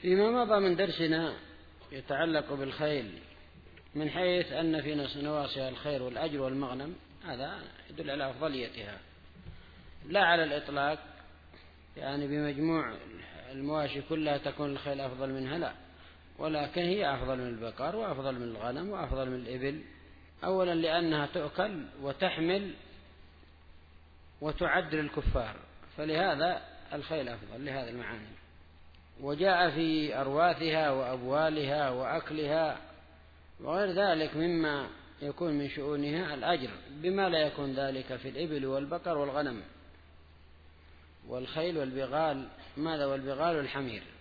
فيما مضى من درسنا يتعلق بالخيل من حيث أن في نواصيها الخير والأجر والمغنم، هذا يدل على أفضليتها لا على الإطلاق، يعني بمجموع المواشي كلها تكون الخيل أفضل منها، لا، ولكن هي أفضل من البقر وأفضل من الغنم وأفضل من الإبل. أولا لأنها تؤكل وتحمل وتعد للكفار، فلهذا الخيل أفضل لهذا المعاني. وجاء في أرواثها وأبوالها وأكلها وغير ذلك مما يكون من شؤونها الأجر، بما لا يكون ذلك في الإبل والبقر والغنم والخيل والبغال. ماذا؟ والبغال والحمير.